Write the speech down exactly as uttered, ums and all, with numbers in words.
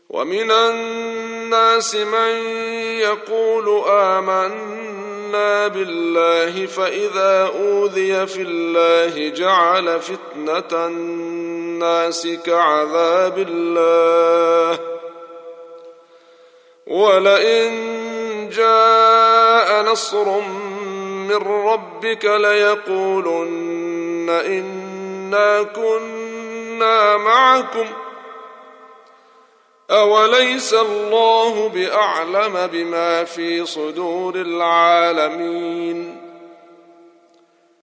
ومن الناس من يقول آمنا بالله فإذا أوذي في الله جعل فتنة الناس كعذاب الله ولئن جاء نصر من ربك ليقولن إنا كنا معكم أوليس الله بأعلم بما في صدور العالمين